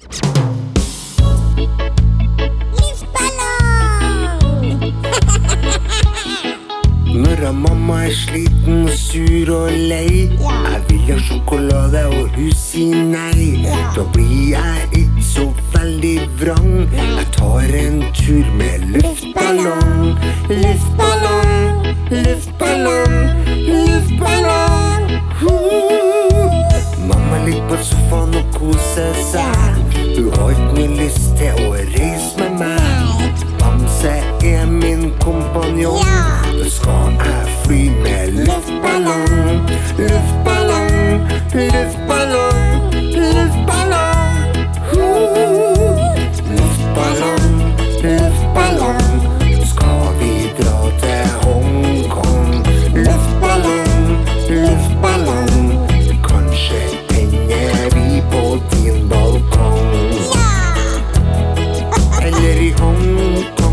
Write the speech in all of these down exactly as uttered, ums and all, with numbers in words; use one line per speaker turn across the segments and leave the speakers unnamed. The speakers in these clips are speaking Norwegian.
Når mamma er sliten og sur og lei, jeg vil ha sjokolade og hun sier nei. Da blir jeg ikke så veldig vrang. Jeg tar en tur med luftballong. Luftballong, luftballong, luftballong. Mamma ligger på sofaen og koser seg. Hun har ikke noe lyst til å reise med meg. Bamse er min kompanjong. Da skal jeg fly med luftballong. Luftballong, luftballong, luftballong. Luftballong, luftballong. Så skal vi dra til Hongkong. Luftballong, luftballong. Kanskje ender vi på din balkong. Eller i Hongkong.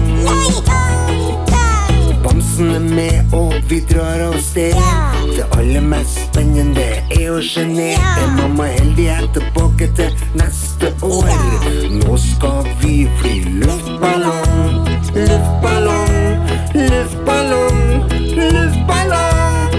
Bamsen er med og vi drar av sted. Det aller mest spennende er å genere. Mamma heldig er tilbake til neste år. Nå skal vi fly luftballong. Luftballong, luftballong, luftballong.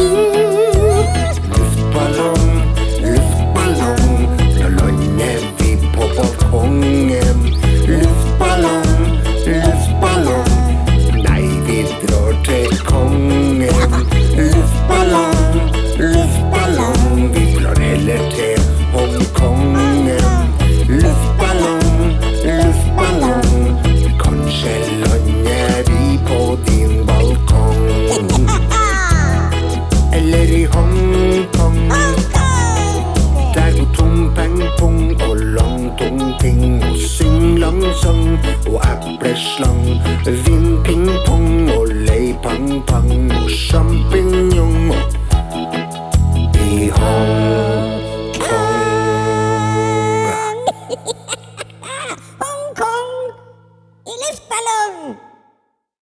Luftballong, luftballong. Nå lander vi på balkongen. Luftballong, luftballong. Nei, vi drar til kongen. Luftballong, luftballong. Vi drar heller til Hongkongen. Luftballong, luftballong. Kanskje lander vi på din balkong. Eller i Hongkong. Der går tom pengpong og lang tung ting. Og syng lang sang og epleslang. Vinn pingpong og lei pang pang og champignon og